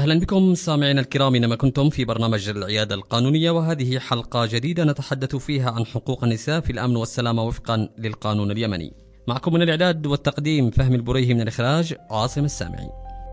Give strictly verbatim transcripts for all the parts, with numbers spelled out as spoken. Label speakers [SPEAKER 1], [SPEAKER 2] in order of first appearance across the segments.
[SPEAKER 1] أهلا بكم سامعينا الكرام إنما كنتم في برنامج العيادة القانونية، وهذه حلقة جديدة نتحدث فيها عن حقوق النساء في الأمن والسلامة وفقا للقانون اليمني. معكم من الإعداد والتقديم فهمي البريهي، من الإخراج عاصم السامعي.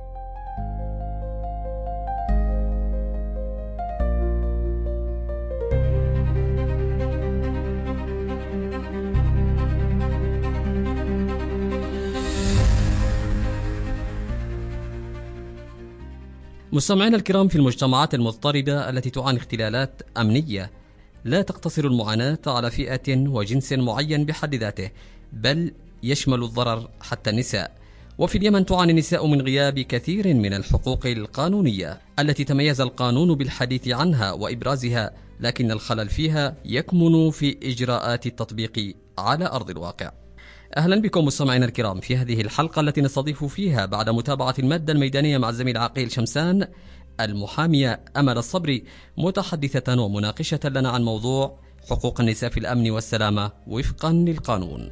[SPEAKER 1] مستمعينا الكرام، في المجتمعات المضطربة التي تعاني اختلالات أمنية لا تقتصر المعاناة على فئة وجنس معين بحد ذاته، بل يشمل الضرر حتى النساء. وفي اليمن تعاني النساء من غياب كثير من الحقوق القانونية التي تميز القانون بالحديث عنها وإبرازها، لكن الخلل فيها يكمن في إجراءات التطبيق على أرض الواقع. أهلا بكم مستمعينا الكرام في هذه الحلقة التي نستضيف فيها بعد متابعة المادة الميدانية مع الزميل عقيل شمسان المحامية أمل الصبري، متحدثة ومناقشة لنا عن موضوع حقوق النساء في الأمن والسلامة وفقا للقانون.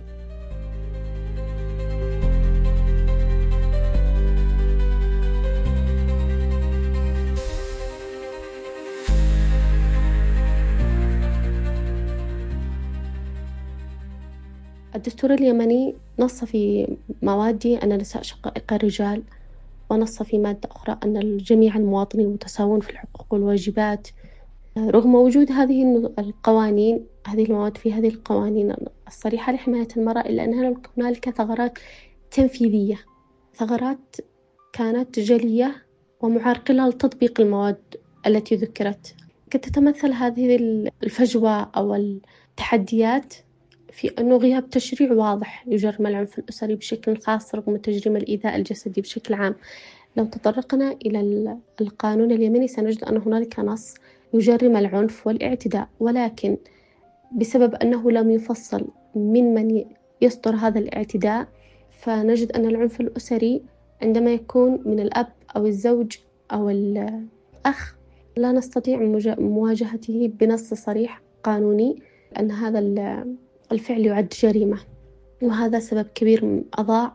[SPEAKER 2] الدستور اليمني نص في مواده أن النساء شقائق الرجال، ونص في مادة أخرى أن جميع المواطنين متساوون في الحقوق والواجبات. رغم وجود هذه القوانين، هذه المواد في هذه القوانين الصريحة لحماية المرأة، إلا أن هنالك ثغرات تنفيذية، ثغرات كانت جلية ومعرقلة لتطبيق المواد التي ذكرت. قد تتمثل هذه الفجوة أو التحديات في أنه غياب تشريع واضح يجرم العنف الأسري بشكل خاص رغم تجريم الإيذاء الجسدي بشكل عام. لو تطرقنا إلى القانون اليمني سنجد أن هنالك نص يجرم العنف والاعتداء، ولكن بسبب أنه لم يفصل من من يصدر هذا الاعتداء، فنجد أن العنف الأسري عندما يكون من الأب أو الزوج أو الأخ لا نستطيع مواجهته بنص صريح قانوني أن هذا الفعل يعد جريمة، وهذا سبب كبير أضاع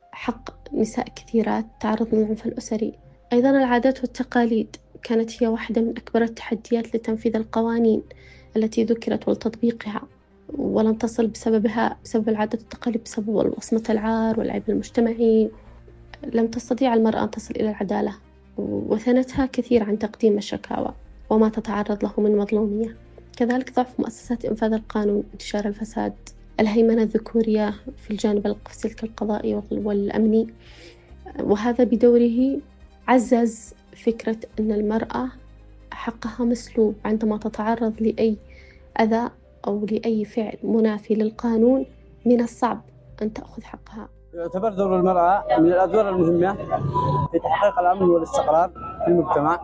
[SPEAKER 2] حق نساء كثيرات تعرض للعنف الأسري. أيضا العادات والتقاليد كانت هي واحدة من أكبر التحديات لتنفيذ القوانين التي ذكرت وتطبيقها، ولم تصل بسببها بسبب العادات والتقاليد، بسبب وصمة العار والعيب المجتمعي، لم تستطيع المرأة أن تصل إلى العدالة، وثنتها كثير عن تقديم الشكاوى وما تتعرض له من مظلومية. كذلك ضعف مؤسسات إنفاذ القانون، انتشار الفساد، الهيمنة الذكورية في الجانب السلك القضائي والأمني، وهذا بدوره عزز فكرة أن المرأة حقها مسلوب عندما تتعرض لأي أذى أو لأي فعل منافي للقانون، من الصعب أن تأخذ حقها.
[SPEAKER 3] يعتبر دور المرأة من الأدوار المهمة في تحقيق الأمن والاستقرار في المجتمع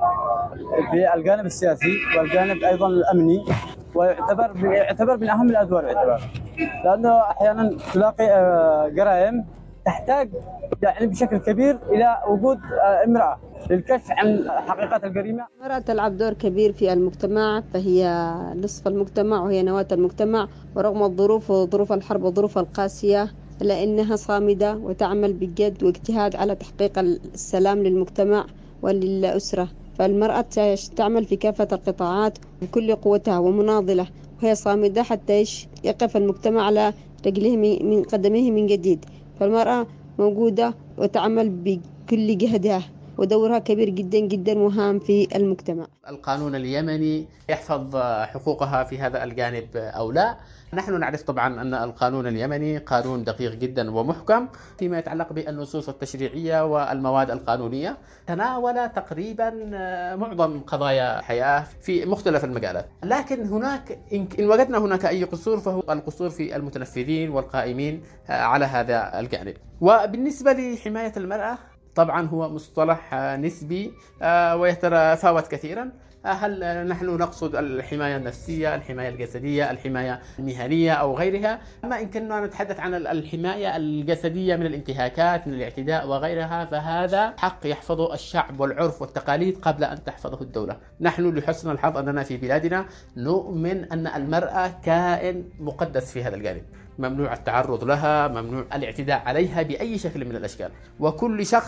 [SPEAKER 3] في الجانب السياسي والجانب أيضا الأمني، ويعتبر يعتبر من أهم الأدوار، يعتبر لأنه أحيانا تلاقي جرائم تحتاج يعني بشكل كبير إلى وجود امرأة للكشف عن حقيقة الجريمة.
[SPEAKER 4] المرأة تلعب دور كبير في المجتمع، فهي نصف المجتمع وهي نواة المجتمع، ورغم الظروف وظروف الحرب والظروف القاسية إلا أنها صامدة وتعمل بجد واجتهاد على تحقيق السلام للمجتمع وللأسرة. فالمرأة تعمل في كافة القطاعات بكل قوتها ومناضلة، وهي صامدة حتى يقف المجتمع على رجله من قدمه من جديد. فالمرأة موجودة وتعمل بكل جهدها، ودورها كبير جدا جدا وهام في المجتمع.
[SPEAKER 5] القانون اليمني يحفظ حقوقها في هذا الجانب أو لا؟ نحن نعرف طبعا أن القانون اليمني قانون دقيق جدا ومحكم فيما يتعلق بالنصوص التشريعية والمواد القانونية، تناول تقريبا معظم قضايا الحياة في مختلف المجالات. لكن هناك إن وجدنا هناك أي قصور فهو القصور في المتنفذين والقائمين على هذا الجانب. وبالنسبة لحماية المرأة طبعا هو مصطلح نسبي ويتفاوت كثيرا. هل نحن نقصد الحماية النفسية، الحماية الجسدية، الحماية المهنية أو غيرها؟ أما إن كنا نتحدث عن الحماية الجسدية من الانتهاكات، من الاعتداء وغيرها، فهذا حق يحفظه الشعب والعرف والتقاليد قبل أن تحفظه الدولة. نحن لحسن الحظ أننا في بلادنا نؤمن أن المرأة كائن مقدس في هذا الجانب، ممنوع التعرض لها، ممنوع الاعتداء عليها بأي شكل من الأشكال، وكل شخص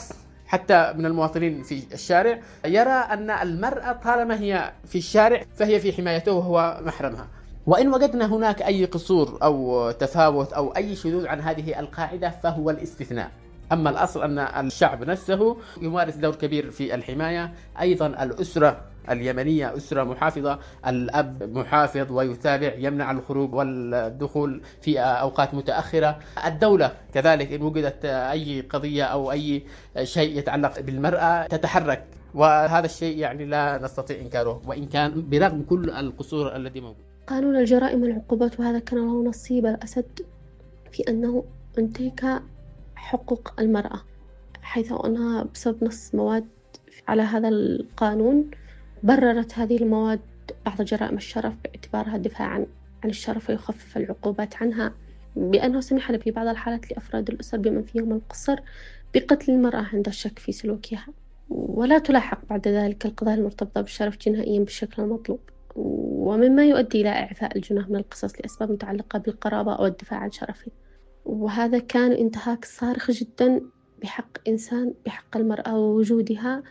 [SPEAKER 5] حتى من المواطنين في الشارع يرى أن المرأة طالما هي في الشارع فهي في حمايته وهو محرمها. وإن وجدنا هناك أي قصور أو تفاوت أو أي شذوذ عن هذه القاعدة فهو الاستثناء. أما الأصل أن الشعب نفسه يمارس دور كبير في الحماية. أيضا الأسرة اليمنية أسرة محافظة، الأب محافظ ويتابع، يمنع الخروج والدخول في أوقات متأخرة. الدولة كذلك إن وجدت أي قضية أو أي شيء يتعلق بالمرأة تتحرك، وهذا الشيء يعني لا نستطيع إنكاره وإن كان برغم كل القصور التي موجودة.
[SPEAKER 2] قانون الجرائم والعقوبات وهذا كان له نصيب الأسد في أنه انتهك حقوق المرأة، حيث أنها بسبب نص مواد على هذا القانون بررت هذه المواد بعض جرائم الشرف باعتبارها دفاعا عن الشرف ويخفف العقوبات عنها، بأنه سمح في بعض الحالات لأفراد الأسر بمن فيهم القصر بقتل المرأة عند الشك في سلوكها، ولا تلاحق بعد ذلك القضايا المرتبطة بالشرف جنائيا بالشكل المطلوب، ومما يؤدي إلى إعفاء الجناه من القصاص لأسباب متعلقة بالقرابة أو الدفاع عن شرفه. وهذا كان انتهاك صارخ جدا بحق إنسان، بحق المرأة ووجودها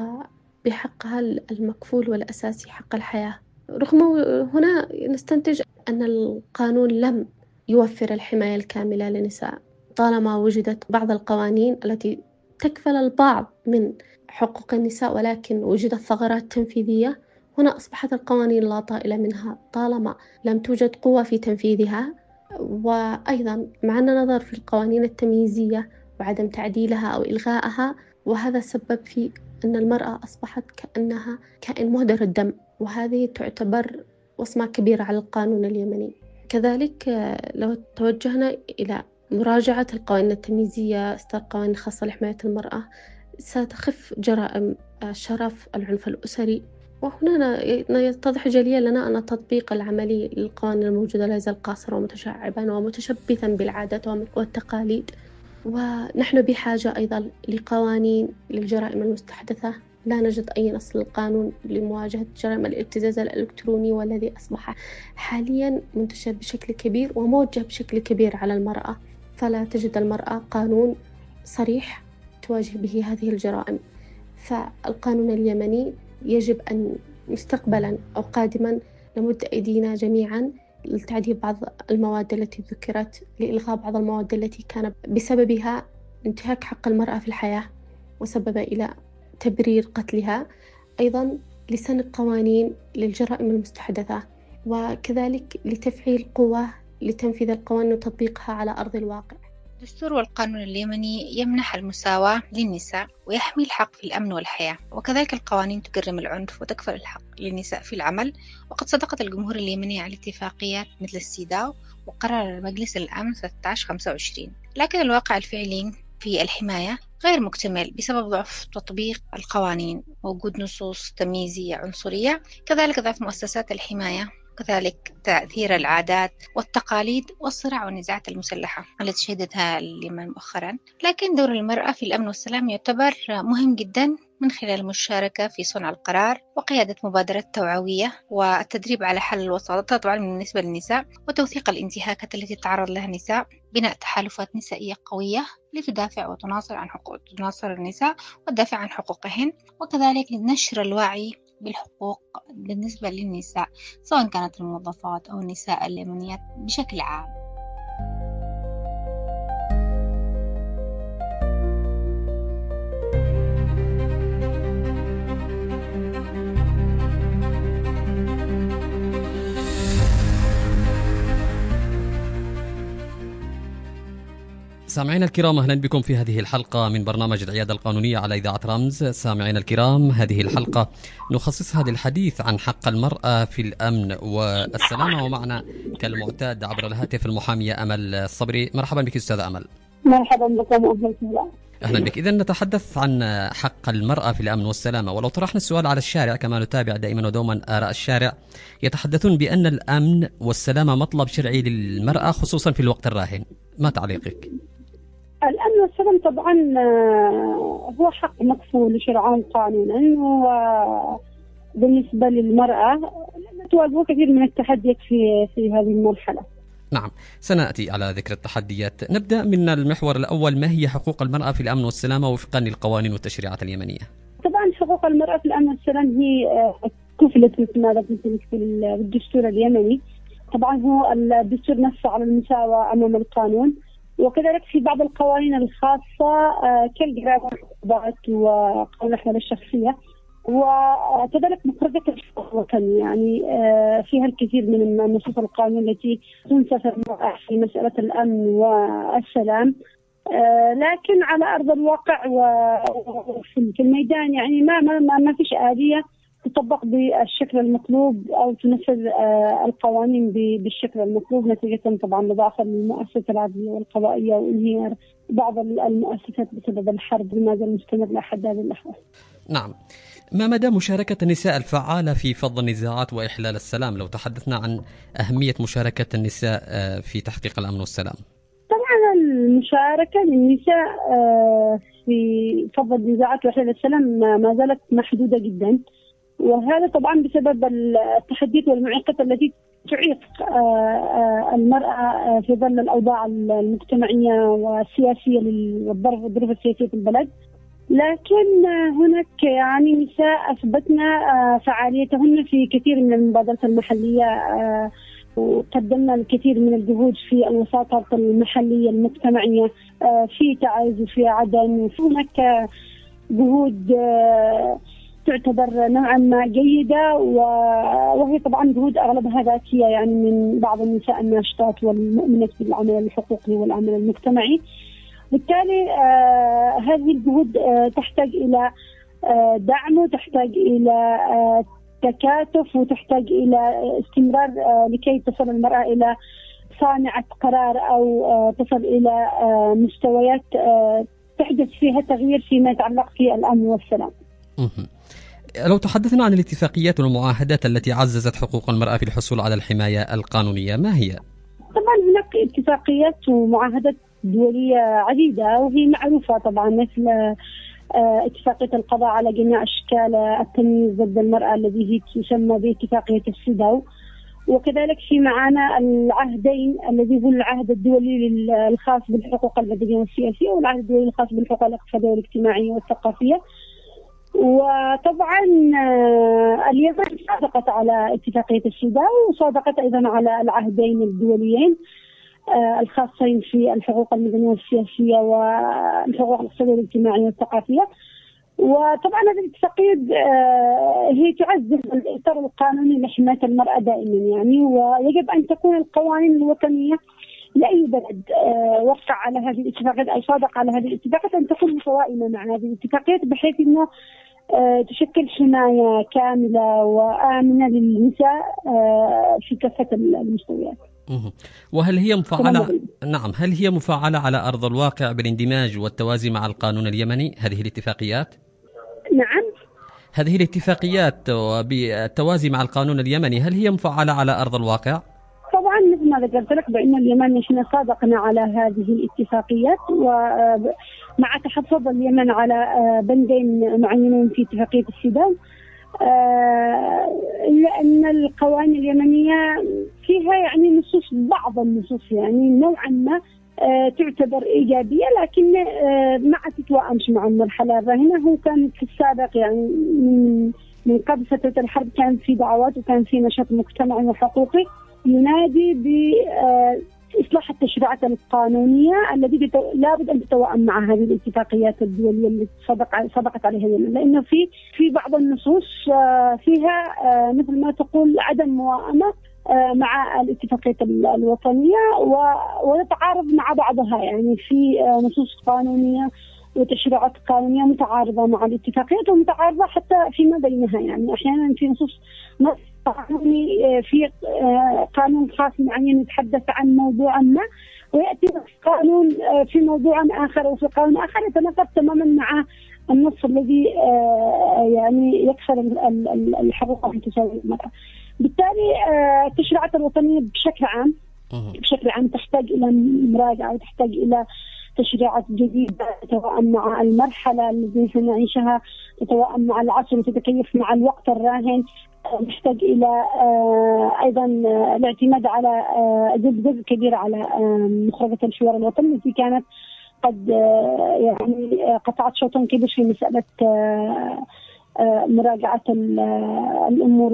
[SPEAKER 2] وبحقها المكفول والأساسي حق الحياة. رغم هنا نستنتج أن القانون لم يوفر الحماية الكاملة للنساء، طالما وجدت بعض القوانين التي تكفل البعض من حقوق النساء ولكن وجدت ثغرات تنفيذية. هنا أصبحت القوانين لا طائل منها طالما لم توجد قوة في تنفيذها. وأيضا معنا نظر في القوانين التمييزية وعدم تعديلها أو إلغائها، وهذا سبب في أن المرأة أصبحت كأنها كائن مهدر الدم، وهذه تعتبر وصمة كبيرة على القانون اليمني. كذلك لو توجهنا إلى مراجعة القوانين التمييزية، إصدار قوانين خاصة لحماية المرأة، ستخف جرائم الشرف، العنف الأسري. وهنا يتضح جليا لنا أن التطبيق العملي للقوانين الموجودة لا يزال قاصرا ومتشعبا ومتشبثا بالعادات والتقاليد. ونحن بحاجة أيضا لقوانين للجرائم المستحدثة. لا نجد أي نص للقانون لمواجهة جرائم الابتزاز الإلكتروني والذي أصبح حاليا منتشر بشكل كبير وموجه بشكل كبير على المرأة، فلا تجد المرأة قانون صريح تواجه به هذه الجرائم. فالقانون اليمني يجب أن مستقبلا أو قادما نمد أيدينا جميعا لتعديل بعض المواد التي ذكرت، لإلغاء بعض المواد التي كان بسببها انتهاك حق المرأة في الحياة وسبب إلى تبرير قتلها. أيضا لسن قوانين للجرائم المستحدثة، وكذلك لتفعيل قوة لتنفيذ القوانين وتطبيقها على أرض الواقع.
[SPEAKER 6] الدستور والقانون اليمني يمنح المساواة للنساء ويحمي الحق في الأمن والحياة، وكذلك القوانين تكرم العنف وتكفل الحق للنساء في العمل. وقد صدقت الجمهورية اليمنية على اتفاقيات مثل السيداو وقرار مجلس الأمن ثلاثة عشر خمسة وعشرين، لكن الواقع الفعلي في الحماية غير مكتمل بسبب ضعف تطبيق القوانين، ووجود نصوص تمييزية عنصرية، كذلك ضعف مؤسسات الحماية، كذلك تأثير العادات والتقاليد والصراع والنزاعات المسلحة التي شهدتها اليمن مؤخرا. لكن دور المرأة في الأمن والسلام يعتبر مهم جدا من خلال المشاركة في صنع القرار وقيادة مبادرات توعوية والتدريب على حل الوساطات طبعا بالنسبة للنساء، وتوثيق الانتهاكات التي تتعرض لها النساء، بناء تحالفات نسائية قوية لتدافع وتناصر عن حقوق تناصر النساء وتدافع عن حقوقهن، وكذلك نشر الوعي بالحقوق بالنسبة للنساء سواء كانت الموظفات أو النساء اليمنيات بشكل عام.
[SPEAKER 1] سامعينا الكرام، أهلا بكم في هذه الحلقة من برنامج العيادة القانونية على إذاعة رمز. سامعينا الكرام، هذه الحلقة نخصصها للحديث عن حق المرأة في الأمن والسلامة، ومعنا كالمعتاد عبر الهاتف المحامية أمل الصبري. مرحبا بك أستاذة أمل.
[SPEAKER 7] مرحبا بكم وأهلا وسهلا.
[SPEAKER 1] أهلا بك. إذن نتحدث عن حق المرأة في الأمن والسلامة، ولو طرحنا السؤال على الشارع كما نتابع دائما ودوما آراء الشارع، يتحدثون بأن الأمن والسلامة مطلب شرعي للمرأة خصوصا في الوقت الراهن. ما تعليقك؟
[SPEAKER 7] الأمن والسلام طبعا هو حق مكفول شرعا قانونا، وبالنسبة للمرأة تواجه كثير من التحديات في في هذه المرحلة.
[SPEAKER 1] نعم، سنأتي على ذكر التحديات. نبدأ من المحور الأول، ما هي حقوق المرأة في الأمن والسلامة وفقا للقوانين والتشريعات اليمنية؟
[SPEAKER 7] طبعا حقوق المرأة في الأمن والسلام هي كفلت مثل ما ذكرت في الدستور اليمني. طبعا هو الدستور نص على المساواة أمام القانون، وكذلك في بعض القوانين الخاصة كالجرائم والعقوبات وقانون الأحوال الشخصية، وكذلك مخرجات الحقوق الوطنية يعني فيها الكثير من النصوص القانون التي تنصف المرأة في مسألة الأمن والسلام. لكن على أرض الواقع وفي الميدان يعني ما ما ما فيش آلية تطبق بالشكل المطلوب أو تنفذ القوانين بالشكل المطلوب، نتيجة طبعا لضعف المؤسسات العدلية والقضائية وانهيار بعض المؤسسات بسبب الحرب لماذا المستمر لحد هذه اللحظة.
[SPEAKER 1] نعم، ما مدى مشاركة النساء الفعالة في فض النزاعات وإحلال السلام؟ لو تحدثنا عن أهمية مشاركة النساء في تحقيق الأمن والسلام.
[SPEAKER 7] طبعا المشاركة للنساء في فض النزاعات وإحلال السلام ما زالت محدودة جدا، وهذا طبعا بسبب التحديات والمعيقات التي تعيق المرأة في ظل الأوضاع المجتمعية والسياسية والظروف السياسية في البلد. لكن هناك يعني نساء أثبتنا فعاليتهن في كثير من المبادرات المحلية، وقدمنا الكثير من الجهود في الوساطات المحلية المجتمعية في تعز وفي عدن. هناك جهود تعتبر نوعا ما جيدة، وهي طبعا جهود أغلبها ذاتية يعني من بعض النساء الناشطات والمؤمنات بالعمل الحقوقي والعمل المجتمعي. بالتالي آه هذه الجهود آه تحتاج إلى آه دعم، وتحتاج إلى آه تكاتف، وتحتاج إلى استمرار آه لكي تصل المرأة إلى صانعة قرار أو آه تصل إلى آه مستويات آه تحدث فيها تغيير فيما يتعلق في الأمن والسلام.
[SPEAKER 1] لو تحدثنا عن الاتفاقيات والمعاهدات التي عززت حقوق المرأة في الحصول على الحماية القانونية، ما هي؟
[SPEAKER 7] طبعا هناك اتفاقيات ومعاهدات دولية عديدة وهي معروفة طبعا، مثل اتفاقية القضاء على جميع أشكال التمييز ضد المرأة الذي هي تسمى باتفاقية السيداو، وكذلك في معانا العهدين الذي هو العهد الدولي الخاص بالحقوق المدنية والسياسية والعهد الدولي الخاص بالحقوق الاقتصادية والاجتماعية والثقافية. وطبعا اليمن صادقت على اتفاقية السيداو وصادقت أيضا على العهدين الدوليين الخاصين في الحقوق المدنية والسياسية والحقوق الاقتصادية والاجتماعية والثقافية. وطبعا هذه الاتفاقيات هي تعزز الإطار القانوني لحماية المرأة دائما يعني، ويجب أن تكون القوانين الوطنية لأي بلد وقع على هذه الاتفاقيات أو صادق على هذه الاتفاقيات أن تكون متوائمة مع هذه الاتفاقيات، بحيث أنه تشكل حماية كاملة وآمنة للنساء في كافة المستويات.
[SPEAKER 1] وهل هي مفعلة؟ نعم، هل هي مفعلة على أرض الواقع بالاندماج والتوازي مع القانون اليمني هذه الاتفاقيات؟
[SPEAKER 7] نعم،
[SPEAKER 1] هذه الاتفاقيات وبالتوازي مع القانون اليمني هل هي مفعلة على أرض الواقع؟
[SPEAKER 7] طبعا مثل ما ذكرت لك بأن اليمن نحن صادقنا على هذه الاتفاقيات، ومع تحفظ اليمن على بندين معينين في اتفاقية السيداو، إلا أن القوانين اليمنية فيها يعني نصوص بعض النصوص يعني نوعا ما تعتبر إيجابية، لكن ما تتوائمش مع المرحلة الراهنة. هو كان في السابق يعني من من قبل فترة الحرب كان في دعوات وكان في نشاط مجتمعي وحقوقي ينادي بإصلاح التشريعات القانونية التي لابد أن تتوائم مع هذه الاتفاقيات الدولية التي صدقت عليها اليمن، لأنه في في بعض النصوص فيها مثل ما تقول عدم موائمة مع الاتفاقية الوطنية وتتعارض مع بعضها، يعني في نصوص قانونية وتشريعات قانونية متعارضة مع الاتفاقيات ومتعارضة حتى فيما بينها. يعني أحيانا في نصوص نص قانوني في قانون خاص معين يتحدث عن موضوع ما، ويأتي قانون في موضوع آخر وفي قانون آخر يتناقض تماما مع النص الذي يعني يكسر الحقوق المتساوية للمرأة. بالتالي التشريعات الوطنية بشكل عام بشكل عام تحتاج إلى مراجعة وتحتاج إلى تشريعات جديدة تتوائم مع المرحلة التي نعيشها، تتوائم مع العصر وتتكيف مع الوقت الراهن. نحتاج إلى أيضا الاعتماد على جزء كبير على مخرجة الحوار الوطني التي كانت قد يعني قطعت شوطا كبير في مسألة مراجعة الأمور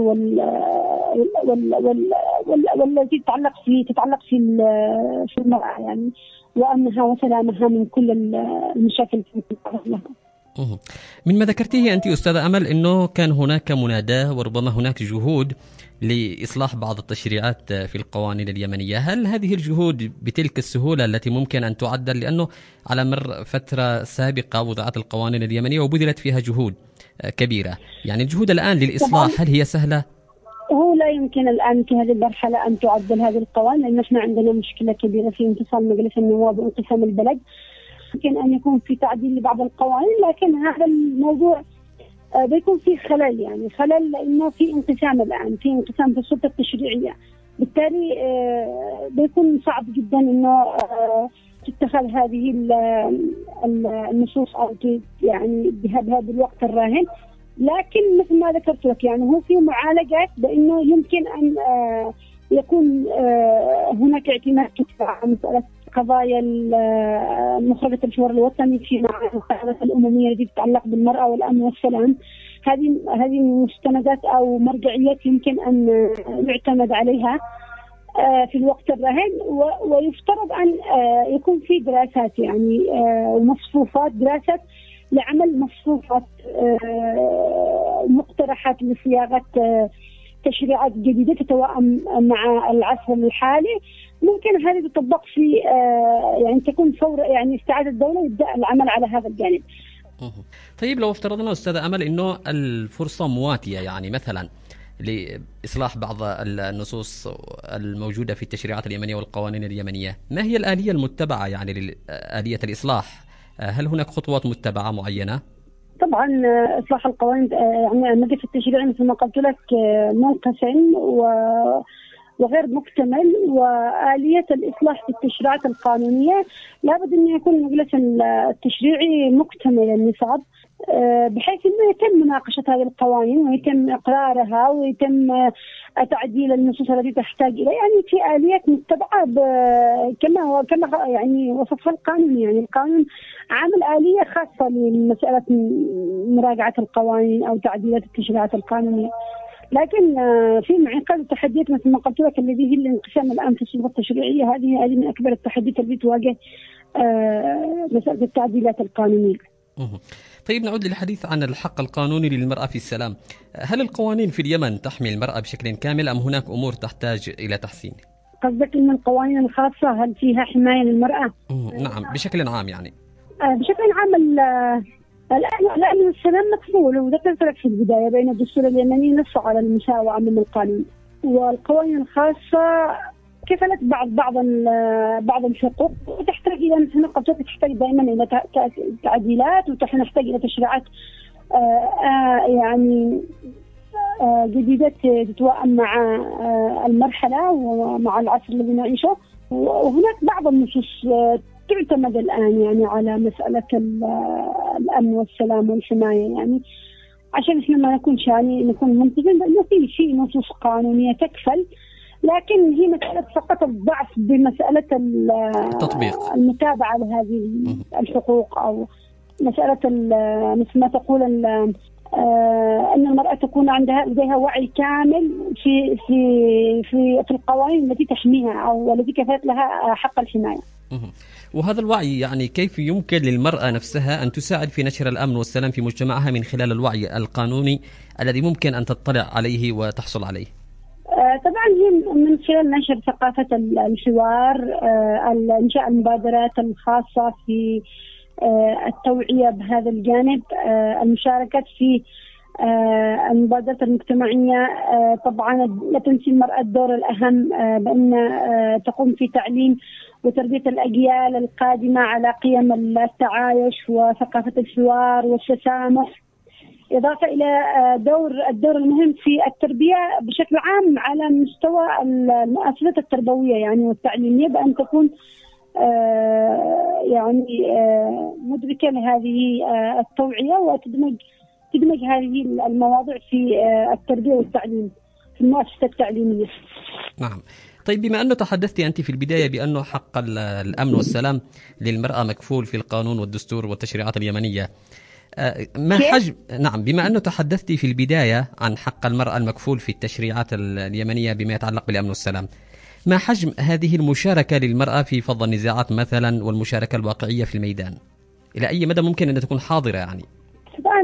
[SPEAKER 7] والتي تتعلق في تتعلق في في المرأة يعني وأمنها وسلامها من كل المشاكل التي تتعرض لها.
[SPEAKER 1] من ما ذكرتيه أنت أستاذة أمل أنه كان هناك مناداة وربما هناك جهود لإصلاح بعض التشريعات في القوانين اليمنية، هل هذه الجهود بتلك السهولة التي ممكن أن تعدل؟ لأنه على مر فترة سابقة وضعت القوانين اليمنية وبذلت فيها جهود كبيرة، يعني الجهود الآن للإصلاح هل هي سهلة؟
[SPEAKER 7] هو لا يمكن الآن في هذه المرحلة أن تعدل هذه القوانين، لأن احنا عندنا مشكلة كبيرة في انفصال مجلس النواب وانقسام البلد. يمكن أن يكون في تعديل لبعض القوانين، لكن هذا الموضوع بيكون فيه خلل، يعني خلل لأنه في انقسام الآن، في انقسام في السلطة التشريعية، بالتالي بيكون صعب جدا إنه تتخذ هذه النصوص أو يعني بهذا الوقت الراهن. لكن مثل ما ذكرت لك يعني هو في معالجات بأنه يمكن أن يكون هناك اعتماد على مسألة قضايا مخرجة الحوار الوطني في مع القاعدة الأممية التي تتعلق بالمرأة والأمن والسلام. هذه هذه مستندات أو مرجعيات يمكن أن يعتمد عليها في الوقت الراهن، ويفترض أن يكون في دراسات يعني ومصفوفات دراسات لعمل مصفوفات مقترحات لصياغة تشريعات جديدة تتوائم مع العصر الحالي. ممكن هذه تطبق في يعني تكون فور يعني استعادة الدولة ويبدأ العمل على هذا الجانب.
[SPEAKER 1] طيب لو افترضنا أستاذة أمل إنه الفرصة مواتية، يعني مثلا لإصلاح بعض النصوص الموجودة في التشريعات اليمنية والقوانين اليمنية، ما هي الآلية المتبعة يعني لآلية الإصلاح؟ هل هناك خطوات متبعة معينة؟
[SPEAKER 7] طبعا إصلاح القوانين يعني المجلس التشريعي مثل ما قلت لك منقسم وغير مكتمل، وآلية الإصلاح في التشريعات القانونية لابد أن يكون المجلس التشريعي مكتمل النصاب بحيث أنه يتم مناقشة هذه القوانين ويتم إقرارها ويتم تعديل النصوص التي تحتاج إليه، يعني في آليات متبعة كما كما يعني وصفها القانون. يعني القانون عامل آلية خاصة لمسألة مراجعة القوانين أو تعديلات التشريعات القانونية، لكن في معقد التحديات مثل ما قلت لك الذي هي الانقسام الآن في السلطة التشريعية. هذه هذه من أكبر التحديات التي تواجه مسألة التعديلات القانونية.
[SPEAKER 1] طيب نعود للحديث عن الحق القانوني للمرأة في السلام. هل القوانين في اليمن تحمي المرأة بشكل كامل أم هناك أمور تحتاج إلى تحسين؟
[SPEAKER 7] قصدك أن القوانين الخاصة هل فيها حماية للمرأة؟
[SPEAKER 1] نعم بشكل عام يعني.
[SPEAKER 7] بشكل عام الأمن والسلام مكفول، وذكرت لك في البداية بين الدستور اليمني نص على المساواة أمام القانون، والقوانين الخاصة كفلت بعض بعض بعض الحقوق وتحتاج إلى مثل قلت تحتاج دائما إلى تعديلات وتحتاج إلى تشريعات يعني جديدة تتوائم مع المرحلة ومع العصر الذي نعيشه. وهناك بعض النصوص تعتمد الآن يعني على مسألة الأمن والسلام والحماية، يعني عشان إحنا ما نكونش يعني نكون منتبهين لأنه في في نصوص قانونية تكفل، لكن هي مسألة فقط الضعف بمسألة التطبيق المتابعة لهذه الحقوق، أو مسألة مثل ما تقول أن المرأة تكون عندها لديها وعي كامل في في في في القوانين التي تحميها أو التي كفلت لها حق الحماية.
[SPEAKER 1] وهذا الوعي يعني كيف يمكن للمرأة نفسها أن تساعد في نشر الأمن والسلام في مجتمعها من خلال الوعي القانوني الذي ممكن أن تطلع عليه وتحصل عليه؟
[SPEAKER 7] طبعا هي من خلال نشر ثقافة الحوار، إنشاء المبادرات الخاصة في التوعية بهذا الجانب، المشاركة في المبادرات المجتمعية. طبعا لا تنسي المرأة الدور الأهم بأن تقوم في تعليم وتربية الأجيال القادمة على قيم التعايش وثقافة الحوار والتسامح، إضافة إلى دور الدور المهم في التربية بشكل عام على مستوى المؤسسات التربوية يعني والتعليمية، بأن تكون يعني مدركة لهذه التوعية وتدمج تدمج هذه المواضيع في التربية والتعليم في المؤسسة التعليمية.
[SPEAKER 1] نعم. طيب، بما أنه تحدثتي أنت في البداية بأنه حق الأمن والسلام للمرأة مكفول في القانون والدستور والتشريعات اليمنية، ما حجم نعم بما أنه تحدثتي في البداية عن حق المرأة المكفول في التشريعات اليمنية بما يتعلق بالأمن والسلام، ما حجم هذه المشاركة للمرأة في فض النزاعات مثلا والمشاركة الواقعية في الميدان؟ إلى أي مدى ممكن أن تكون حاضرة يعني؟
[SPEAKER 7] طبعا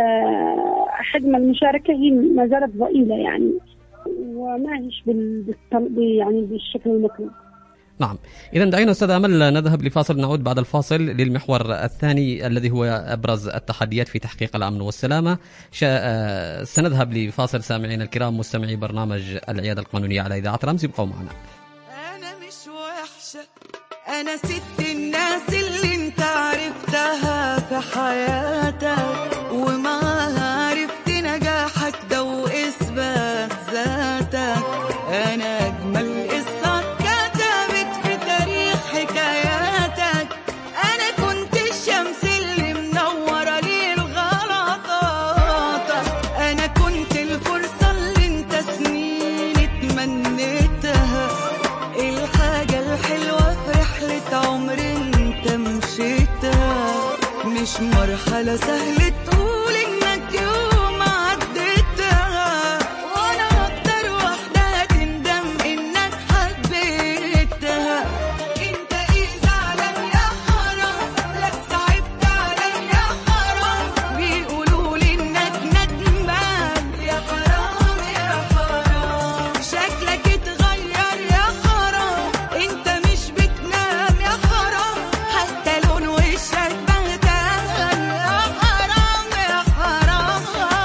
[SPEAKER 7] حجم المشاركة هي ما زالت ضئيلة يعني، وما هيش بال يعني بالشكل المطلوب.
[SPEAKER 1] نعم. إذا دعينا أستاذ أمل نذهب لفاصل، نعود بعد الفاصل للمحور الثاني الذي هو أبرز التحديات في تحقيق الأمن والسلامة. شا... سنذهب لفاصل سامعين الكرام مستمعي برنامج العيادة القانونية على إذاعة رمز، ابقوا معنا.
[SPEAKER 8] أنا مش وحشة، أنا ست الناس اللي انت عرفتها في حياتك، ومعها عرفت نجاحك ده وإثبات ذاتك. أنا أجمل قصة كتبت في تاريخ حكاياتك، أنا كنت الشمس اللي منورة ليل غلطاتك، أنا كنت الفرصة اللي انت سنين اتمنيتها، الحاجة الحلوة في رحلة عمر انت مشيتها، مش مرحلة سهلة تقول انك يوم عديتها، وانا اكتر واحدة هتندم انك حبيتها. انت ايه زعلان يا حرام، لك صعبت عليا حرام، بيقولولي انك ندمان يا حرام يا حرام، شكلك اتغير يا حرام، انت مش بتنام يا حرام، حتى لون وشك بهتان يا حرام يا حرام.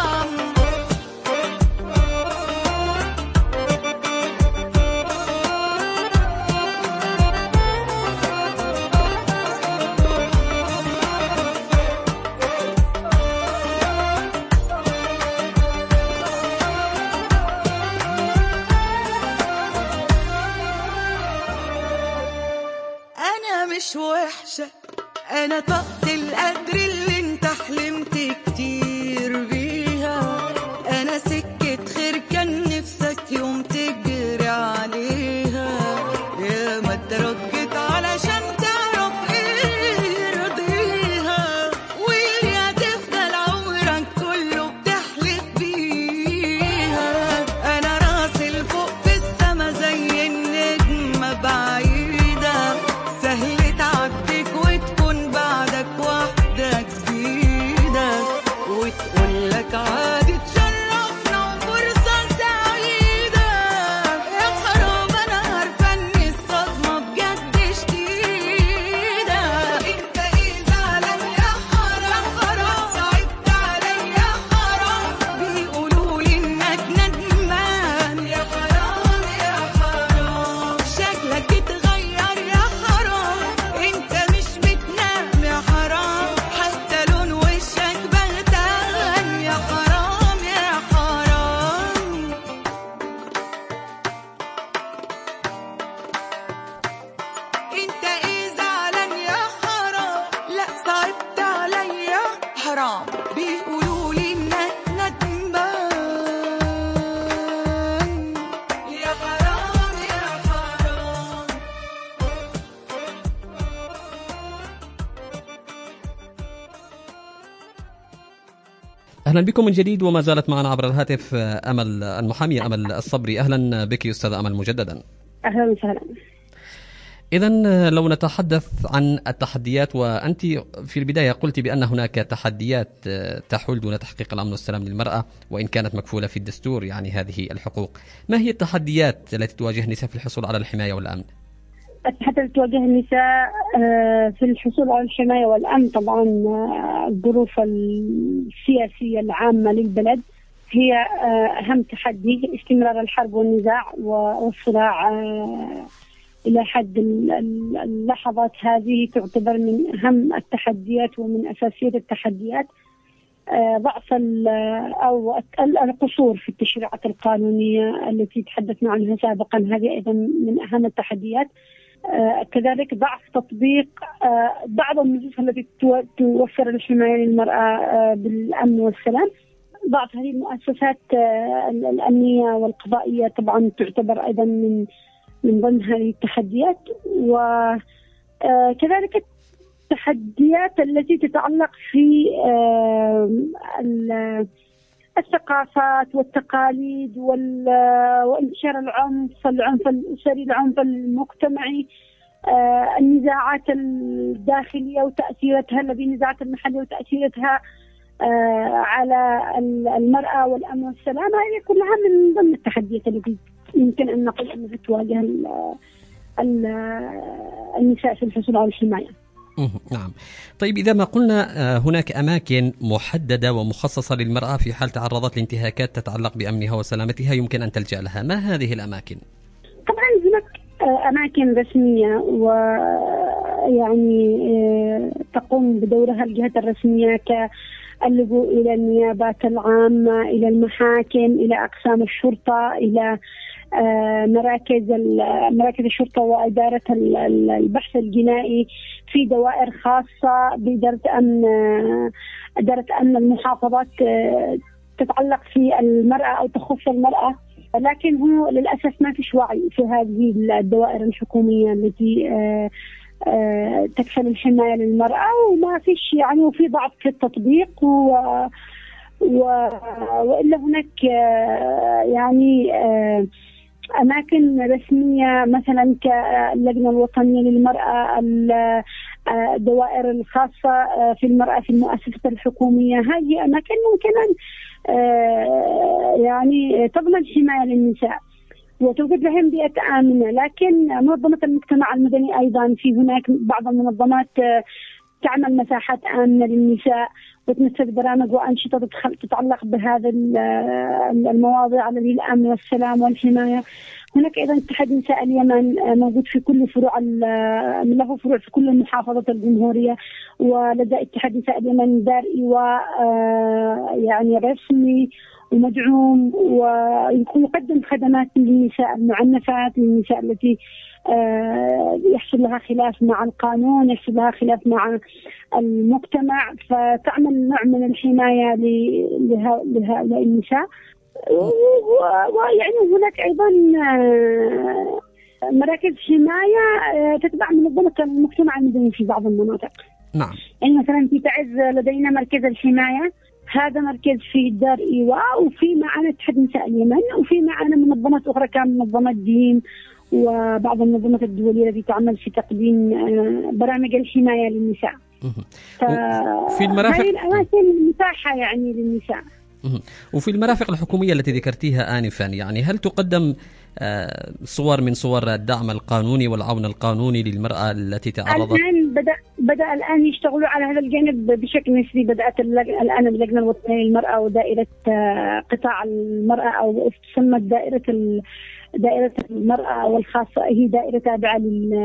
[SPEAKER 8] أنا مش وحشة، أنا طاقة القدر اللي انت حلمت كتير بيها، أنا سكة خير كان نفسك يوم تجري عليها، يا ما اترجت علشان تعرف ايه يرضيها، واللي هتفضل عمرك كله بتحلف بيها. أنا راسي لفوق في السما زي النجمة بعيدة، سهل تعديك وتكون بعدك واحدة جديدة، وتقولك عادي تشرفنا وفرصة سعيدة. يا خراب أنا عارفة إن الصدمة بجد شديدة. أنت إيه زعلان يا حرام، حرام صعبت عليا حرام، بيقولولي إنك ندمان يا حرام يا حرام، شكلك اتغير يا حرام، أنت مش بتنام يا حرام، حتى لون وشك بهتان يا حرام يا حرام. انت ايه زعلان يا حرام، لا صعبت عليا حرام، بيقولولي انك ندمان يا حرام يا حرام.
[SPEAKER 1] أهلا بكم من جديد، وما زالت معنا عبر الهاتف أمل المحامية أمل الصبري. أهلا بك أستاذ أمل مجددا.
[SPEAKER 7] أهلا وسهلا.
[SPEAKER 1] إذن لو نتحدث عن التحديات، وأنت في البداية قلت بأن هناك تحديات تحول دون تحقيق الأمن والسلام للمرأة وإن كانت مكفولة في الدستور يعني هذه الحقوق، ما هي التحديات التي تواجه النساء في الحصول على الحماية والأمن؟
[SPEAKER 7] التحديات تواجه النساء في الحصول على الحماية والأمن طبعا الظروف السياسية العامة للبلد هي أهم تحدي، استمرار الحرب والنزاع والصراع إلى حد اللحظات هذه تعتبر من أهم التحديات ومن أساسيات التحديات. ضعف أو القصور في التشريعات القانونية التي تحدثنا عنها سابقا، هذه أيضا من أهم التحديات. كذلك ضعف تطبيق بعض النصوص التي توفر الحماية للمرأة بالأمن والسلام. ضعف هذه المؤسسات الأمنية والقضائية طبعا تعتبر أيضا من من ضمن هذه التحديات. وكذلك التحديات التي تتعلق في الثقافات والتقاليد وانتشار العنف العنف الأسري العنف المجتمعي، النزاعات الداخلية وتأثيراتها الذي النزاعات المحلية وتأثيراتها على المرأة والأمن والسلام. هذه كلها من ضمن التحديات التي يمكن أن نقول أنها تواجه النساء في الحصول على الحماية.
[SPEAKER 1] نعم. طيب إذا ما قلنا هناك أماكن محددة ومخصصة للمرأة في حال تعرضت لانتهاكات تتعلق بأمنها وسلامتها يمكن أن تلجأ لها، ما هذه الأماكن؟
[SPEAKER 7] طبعا هناك أماكن رسمية ويعني تقوم بدورها الجهات الرسمية كاللجوء إلى النيابات العامة، إلى المحاكم، إلى أقسام الشرطة، إلى مراكز مراكز الشرطة وإدارة البحث الجنائي، في دوائر خاصة بإدارة أمن إدارة أمن المحافظات تتعلق في المرأة أو تخص المرأة. لكن هو للأسف ما فيش وعي في هذه الدوائر الحكومية التي تكفل الحماية للمرأة، وما فيش يعني وفي ضعف في التطبيق و وإلا هناك يعني أماكن رسمية مثلا كاللجنة الوطنية للمرأة، الدوائر الخاصة في المرأة في المؤسسات الحكومية. هذه أماكن ممكن أن يعني تضمن حماية للنساء وتوجد لهم بيئة آمنة. لكن منظمة المجتمع المدني أيضا في هناك بعض المنظمات تعمل مساحات آمنة للنساء وتنفذ برامج وأنشطة تتعلق بهذا المواضيع التي الأمن والسلام والحماية. هناك أيضا اتحاد نساء اليمن موجود في كل فروع له فروع في كل المحافظات الجمهورية، ولدى اتحاد نساء اليمن دار إيواء يعني رسمي ومدعوم ويقدم خدمات للنساء المعنفات، للنساء التي يحصل لها خلاف مع القانون، يحصل لها خلاف مع المجتمع، فتعمل نوع من الحماية لهؤلاء النساء. ويعني هناك أيضا مراكز حماية تتبع منظمة المجتمع المدني في بعض المناطق.
[SPEAKER 1] نعم.
[SPEAKER 7] يعني مثلا في تعز لدينا مركز الحماية، هذا مركز في دار إيواء، وفي معنا اتحاد نساء اليمن، وفي معنا منظمات أخرى كمنظمة دين وبعض المنظمات الدولية التي تعمل في تقديم برامج الحماية للنساء.
[SPEAKER 1] في المرافق
[SPEAKER 7] هذه الأماكن متاحة يعني للنساء.
[SPEAKER 1] وفي المرافق الحكومية التي ذكرتيها آنفا، يعني هل تقدم صور من صور الدعم القانوني والعون القانوني للمرأة التي تعرضت؟
[SPEAKER 7] الآن بدأ بدأ الآن يشتغلوا على هذا الجانب بشكل نسبي. بدأت الآن اللجنة الوطنية للمرأة ودائرة قطاع المرأة أو تسمى دائرة دائرة المرأة والخاصة، هي دائرة تابعة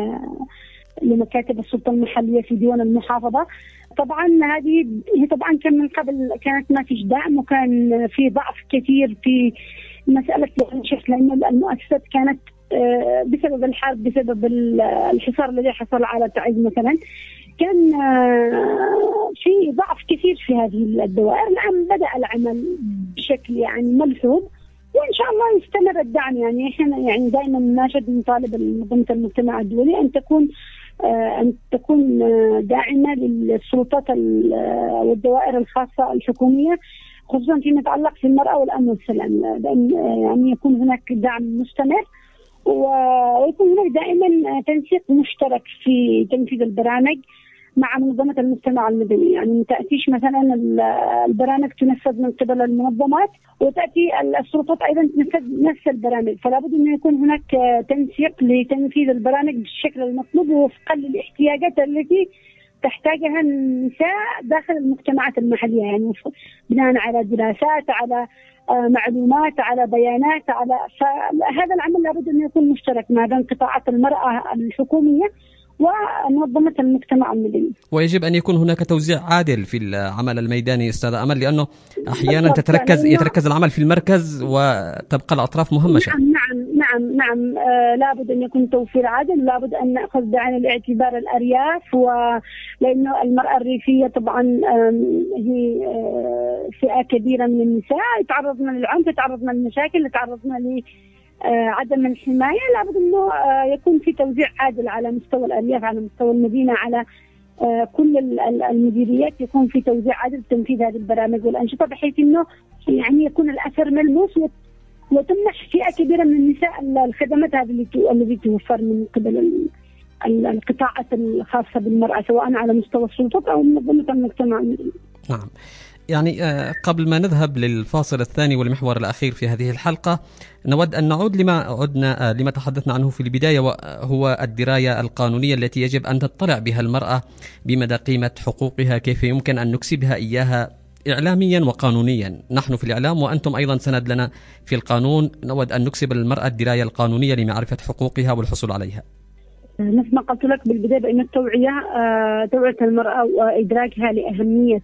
[SPEAKER 7] لمكاتب السلطة المحلية في ديوان المحافظة. طبعا هذه هي طبعا كان من قبل كانت ما فيش دعم وكان في ضعف كثير في مسألة الانشاء، لأن المؤسسات كانت بسبب الحرب بسبب الحصار الذي حصل على تعز مثلا كان في ضعف كثير في هذه الدوائر. الآن بدأ العمل بشكل يعني ملحوظ وإن شاء الله يستمر الدعم. يعني احنا يعني دائما نناشد نطالب منظمة المجتمع الدولي أن تكون أن تكون داعمة للسلطات والدوائر الخاصة الحكومية، خصوصا فيما يتعلق في المرأة والأمن والسلام، لأن يعني يكون هناك دعم مستمر ويكون هناك دائما تنسيق مشترك في تنفيذ البرامج مع منظمة المجتمع المدني. يعني ما تأتيش مثلا البرامج تنفذ من قبل المنظمات وتأتي السلطات أيضا تنفذ نفس البرامج، فلا بد أن يكون هناك تنسيق لتنفيذ البرامج بالشكل المطلوب وفقا للاحتياجات التي تحتاجها النساء داخل المجتمعات المحلية، يعني بناء على دراسات، على معلومات، على بيانات، على فهذا العمل لابد أن يكون مشترك ما بين قطاعات المرأة الحكومية ومنظمة المجتمع المدني.
[SPEAKER 1] ويجب أن يكون هناك توزيع عادل في العمل الميداني أستاذة أمل، لأنه أحيانا تتركز يتركز العمل في المركز وتبقى الأطراف مهمشة.
[SPEAKER 7] نعم نعم نعم نعم آه لابد أن يكون توفير عادل، لابد أن نأخذ بعين الاعتبار الأرياف، ولأنه المرأة الريفية طبعا هي آه فئة كبيرة من النساء يتعرضن للعنف، يتعرضن للمشاكل، يتعرضن ل عدم الحماية. لابد أنه يكون في توزيع عادل على مستوى الأرياف، على مستوى المدينة، على كل المديريات يكون في توزيع عادل تنفيذ هذه البرامج والأنشطة، بحيث أنه يعني يكون الأثر ملموس وتمنح فئة كبيرة من النساء الخدمات هذه التي توفر من قبل القطاعات الخاصة بالمرأة، سواء على مستوى السلطات أو منظمة المجتمع المدني.
[SPEAKER 1] نعم، يعني قبل ما نذهب للفاصل الثاني والمحور الأخير في هذه الحلقة، نود أن نعود لما عدنا لما تحدثنا عنه في البداية، وهو الدراية القانونية التي يجب أن تطلع بها المرأة بمدى قيمة حقوقها، كيف يمكن أن نكسبها إياها إعلاميا وقانونيا. نحن في الإعلام وأنتم أيضا سند لنا في القانون، نود أن نكسب المرأة الدراية القانونية لمعرفة حقوقها والحصول عليها.
[SPEAKER 7] مثل ما قلت لك بالبداية بأن التوعية توعية المرأة وإدراكها لأهمية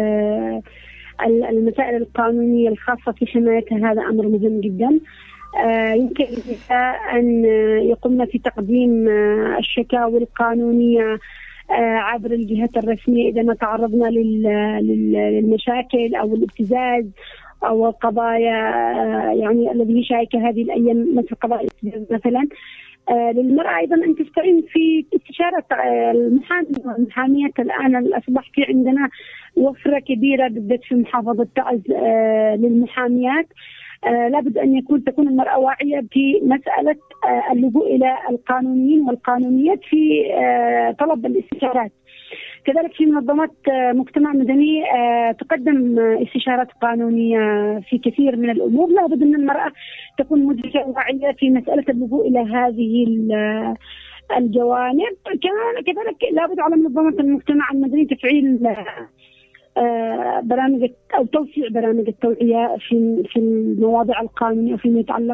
[SPEAKER 7] المسائل القانونية الخاصة في حمايتها هذا أمر مهم جدا. يمكن أن يقومن في تقديم الشكاوى القانونية عبر الجهات الرسمية إذا ما تعرضنا للمشاكل أو الابتزاز أو القضايا يعني الذي شائكة هذه الأيام مثل قضايا الابتزاز مثلا. للمرأة أيضا أن تستعين في استشارة المحامي والمحاميات. الآن أصبح في عندنا وفرة كبيرة بالذات في محافظة تعز للمحاميات. لابد أن يكون تكون المرأة واعية في مسألة اللجوء إلى القانونيين والقانونيات في طلب الاستشارات. كذلك في منظمات مجتمع مدني تقدم استشارات قانونية في كثير من الأمور. لابد أن المرأة تكون مدركة واعية في مسألة اللجوء إلى هذه الجوانب. كذلك لابد على منظمة المجتمع المدني تفعيل برامج أو توسيع برامج التوعية في في المواضيع القانونية فيما يتعلق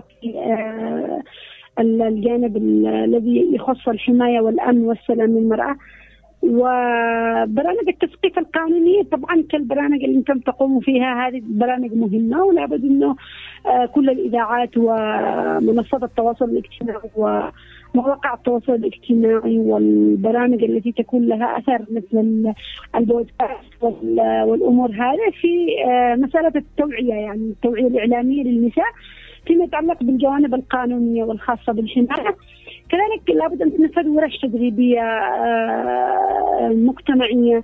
[SPEAKER 7] بالجانب الذي يخص الحماية والأمن والسلام للمرأة. وبرامج التثقيف القانونية طبعا كالبرامج اللي انتم تقوموا فيها، هذه برامج مهمة، ولابد انه كل الإذاعات ومنصات التواصل الاجتماعي ومواقع التواصل الاجتماعي والبرامج التي تكون لها أثر مثل البودكاست والأمور هذه في مسألة التوعية، يعني التوعية الإعلامية للنساء فيما يتعلق بالجوانب القانونية والخاصة بالحماية. كذلك لابد أن تنفذ ورش تدريبية مجتمعية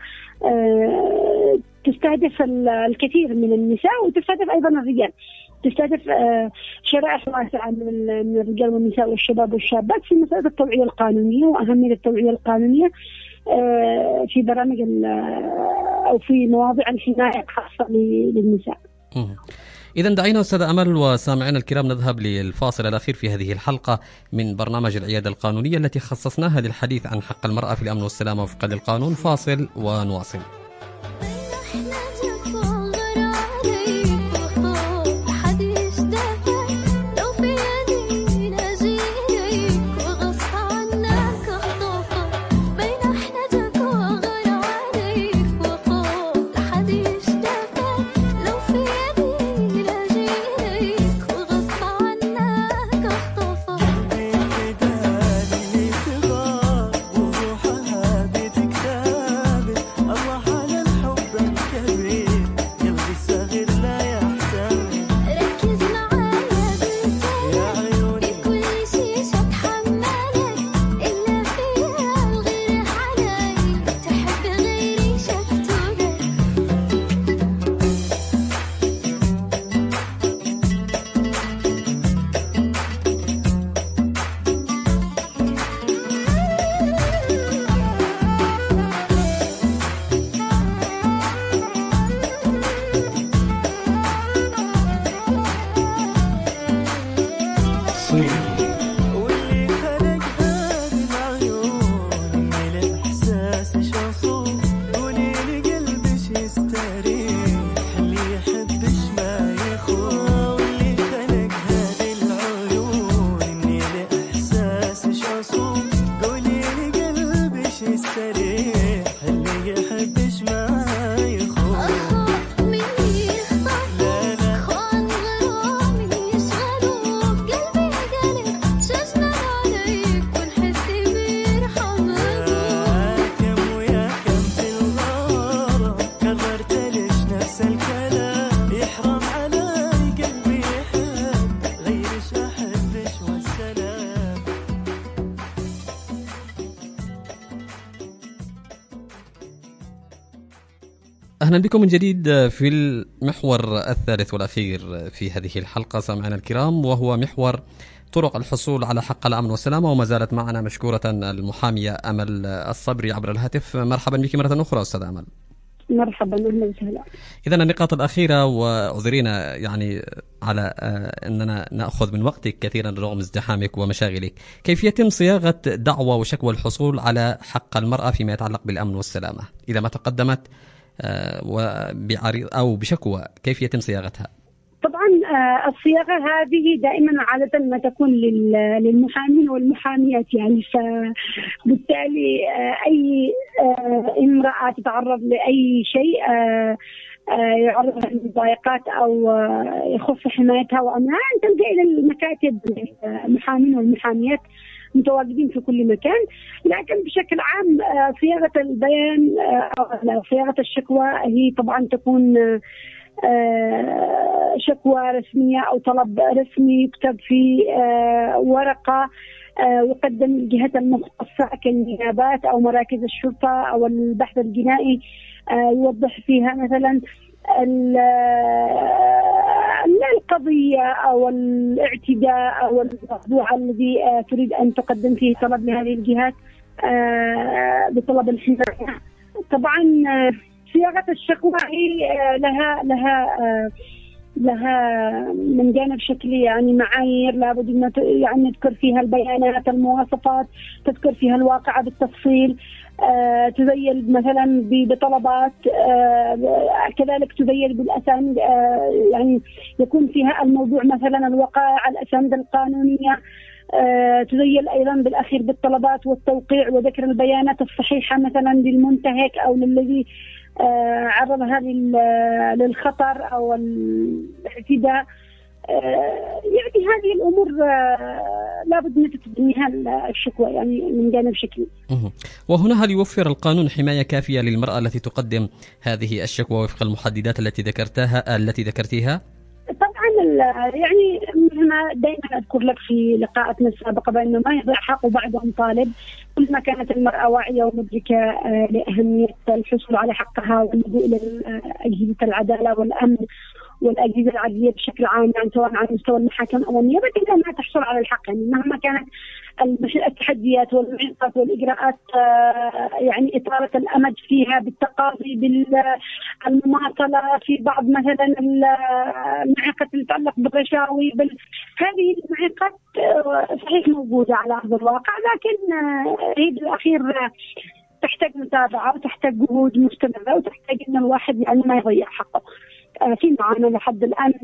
[SPEAKER 7] تستهدف الكثير من النساء وتستهدف أيضا الرجال، تستهدف شرائح واسعة من الرجال والنساء والشباب والشابات في مسألة التوعية القانونية وأهمية التوعية القانونية في برامج أو في مواضيع الحماية الخاصة للنساء.
[SPEAKER 1] إذن دعينا أستاذ أمل وسامعينا الكرام نذهب للفاصل الأخير في هذه الحلقة من برنامج العيادة القانونية التي خصصناها للحديث عن حق المرأة في الأمن والسلامة وفقا للقانون. فاصل ونواصل.
[SPEAKER 8] قولي لقلبي
[SPEAKER 1] أهلا بكم من جديد في المحور الثالث والأخير في هذه الحلقة سامعنا الكرام، وهو محور طرق الحصول على حق الأمن والسلامة. وما زالت معنا مشكورة المحامية أمل الصبري عبر الهاتف. مرحبا بك مرة أخرى أستاذ أمل.
[SPEAKER 7] مرحبا أهلا وسهلا.
[SPEAKER 1] إذن النقاط الأخيرة، وأعذرينا يعني على أننا نأخذ من وقتك كثيرا رغم ازدحامك ومشاغلك. كيف يتم صياغة دعوى وشكوى الحصول على حق المرأة فيما يتعلق بالأمن والسلامة إذا ما تقدمت وبعريض أو بشكوى؟ كيف يتم صياغتها؟
[SPEAKER 7] طبعا الصياغة هذه دائما عادة ما تكون للمحامين والمحاميات، يعني فبالتالي أي امرأة تتعرض لأي شيء يعرضها للمضايقات أو يخص حمايتها وأمنها أن تلجأ إلى المكاتب المحامين والمحاميات متواجدين في كل مكان. لكن بشكل عام صياغة البيان أو صياغة الشكوى هي طبعا تكون شكوى رسمية أو طلب رسمي يكتب في ورقة ويقدم الجهات المختصة كالنيابات أو مراكز الشرطة أو البحث الجنائي، يوضح فيها مثلا القضية أو الاعتداء أو الموضوع الذي تريد أن تقدم فيه طلب لهذه الجهات بطلب الحماية. طبعا صياغة الشكوى هي لها لها لها من جانب شكلي يعني معايير لابد أن يعني نذكر فيها البيانات، المواصفات، تذكر فيها الواقع بالتفصيل، آه، تزيل مثلا بطلبات، آه، كذلك تزيل بالأسانيد، آه، يعني يكون فيها الموضوع مثلا الوقائع، الأسانيد القانونية، آه، تزيل أيضا بالأخير بالطلبات والتوقيع وذكر البيانات الصحيحة مثلا للمنتهك أو للذي آه، عرضها للخطر أو الاعتداء. يعني هذه الأمور لابد أن تتبنيها الشكوى يعني من جانب شكلي.
[SPEAKER 1] وهنا هل يوفر القانون حماية كافية للمرأة التي تقدم هذه الشكوى وفق المحددات التي ذكرتها التي ذكرتيها؟
[SPEAKER 7] طبعا يعني مثل ما دائما أذكر لك في لقاءاتنا السابقة بأنه ما يضيع حق بعضهم طالب. كل ما كانت المرأة واعية ومدركة لأهمية الحصول على حقها واللجوء إلى أجهزة العدالة والأمن والأجهزة العدلية بشكل عام، يعني سواء على مستوى المحاكم الأممية، بإذن ما تحصل على الحق يعني مهما كانت التحديات والمعيقات والإجراءات، يعني إطالة الأمد فيها بالتقاضي بالمماطلة في بعض مثلا المعيقات اللي تتعلق بالرشاوي بال... هذه المعيقات صحيح موجودة على أرض الواقع، لكن هي بالأخير تحتاج متابعة وتحتاج جهود مستمرة وتحتاج أن الواحد يعني ما يضيع حقه. في معانا لحد الآن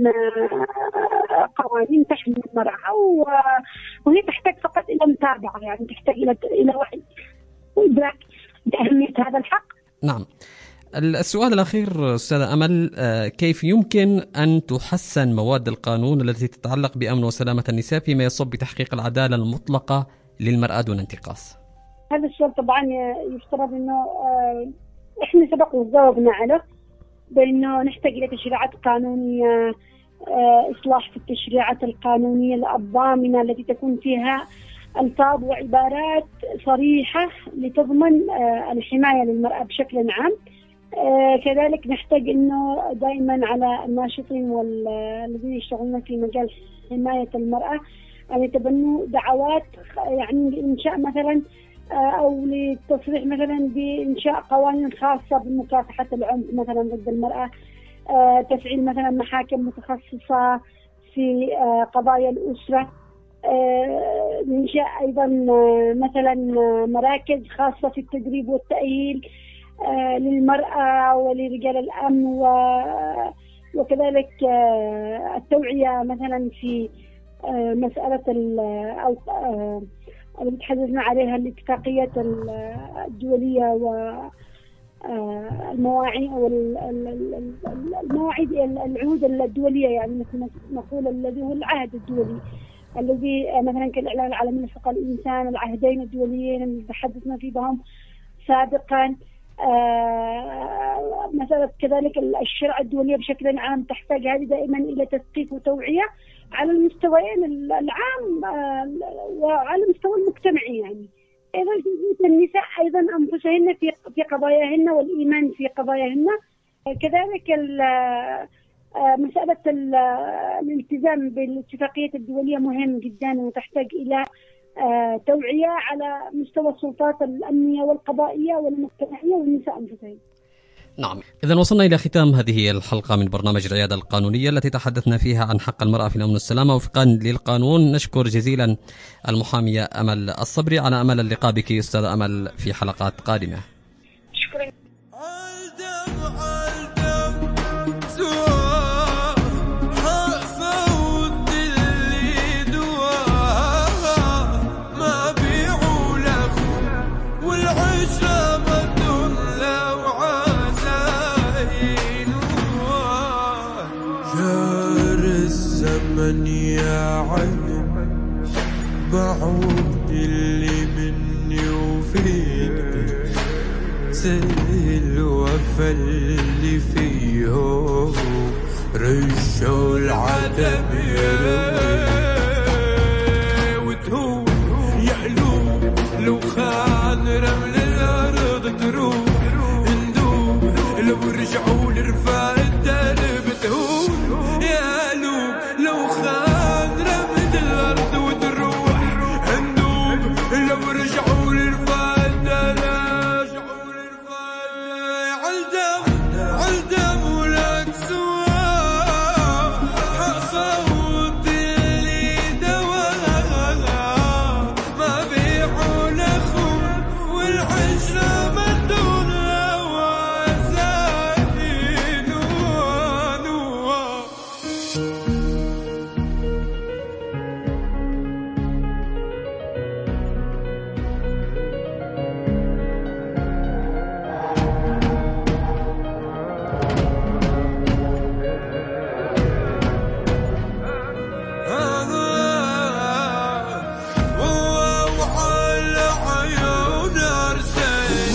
[SPEAKER 7] قوانين تحمي المرأة وهي تحتاج فقط إلى متابعة، يعني تحتاج إلى إلى وعي وإدراك بأهمية هذا الحق.
[SPEAKER 1] نعم. السؤال الأخير أستاذة أمل، كيف يمكن أن تحسن مواد القانون التي تتعلق بأمن وسلامة النساء فيما يصب بتحقيق العدالة المطلقة للمرأة دون انتقاص؟
[SPEAKER 7] هذا السؤال طبعا يفترض أنه إحنا سبق وجاوبنا عليه بأنه نحتاج إلى تشريعات قانونية، إصلاح في التشريعات القانونية الضامنة التي تكون فيها ألفاظ وعبارات صريحة لتضمن الحماية للمرأة بشكل عام. كذلك نحتاج إنه دائما على الناشطين والذين يشتغلون في مجال حماية المرأة أن يتبنوا دعوات يعني لإنشاء مثلا أو للتصريح مثلا بإنشاء قوانين خاصة بمكافحة العنف مثلا ضد المرأة، تفعيل مثلا محاكم متخصصة في قضايا الأسرة، إنشاء أيضا مثلا مراكز خاصة في التدريب والتأهيل للمرأة ولرجال الأمن، وكذلك التوعية مثلا في مسألة أو اللي بتحدثنا عليها الاتفاقيات الدولية والمواعيد والمواعيد العهود الدولية، يعني مثل نقول الذي هو العهد الدولي الذي مثلا كالإعلان العالمي لحقوق الإنسان، العهدين الدوليين اللي تحدثنا فيهم سابقا. مثلا كذلك الشرع الدولية بشكل عام تحتاج هذه دائما إلى تثقيف وتوعية على المستويين العام وعلى المستوى المجتمعي، يعني أيضا في النساء أيضا أنفسهن في في قضاياهن والإيمان في قضاياهن كذلك مسألة الالتزام بالاتفاقية الدولية مهم جدا، وتحتاج إلى توعية على مستوى السلطات الأمنية والقضائية والمجتمعية والنساء أنفسهم.
[SPEAKER 1] نعم، إذا وصلنا إلى ختام هذه الحلقة من برنامج العيادة القانونية التي تحدثنا فيها عن حق المرأة في الأمن والسلامة وفقا للقانون. نشكر جزيلا المحامية أمل الصبري، على أمل اللقاء بك أستاذة أمل في حلقات قادمة.
[SPEAKER 7] شكرا.
[SPEAKER 8] يا عين بعود اللي مني وفيك سهل وفى اللي فيه رشوا العتب وتهون يعلو لو خان رمل الأرض تروح ندوب لو رجعوا لرفاع الدرب تهون يعلو لو خان رمل الأرض وتروح ندوب لو رجعوا لرفاع الدرب عالدم عالدم ولك سوا حصوت اللي دواها ما بيعوا لخم والعشرة مدونا وعزاين ونوا. وعلى عيون أرسل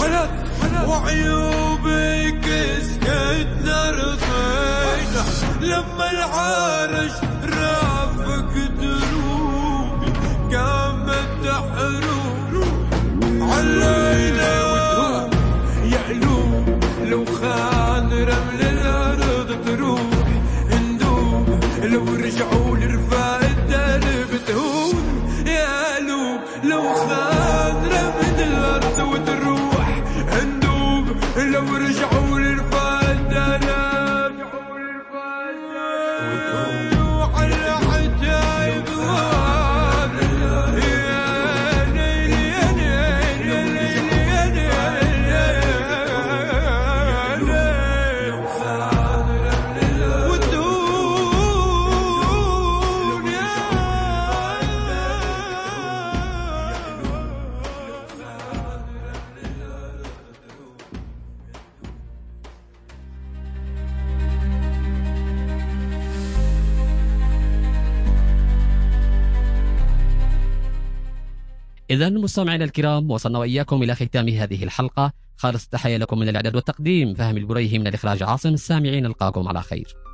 [SPEAKER 8] وعيوبك سكتنا رضينا لما العرش رافق دروبي قامت تحروب علينا وتروح يعلو لو خان رمل الأرض تروح ندوب لو رجعوا لرفاع الدرب تهون يعلو لو خان رمل الأرض وتروح ندوب لو رجعوا لرفاع الدرب وعلى عجايب
[SPEAKER 1] إذا مستمعينا الكرام، وصلنا وإياكم إلى ختام هذه الحلقة. خالص التحية لكم من الإعداد والتقديم، فهم البريهي، من الإخراج عاصم. السامعين، نلقاكم على خير.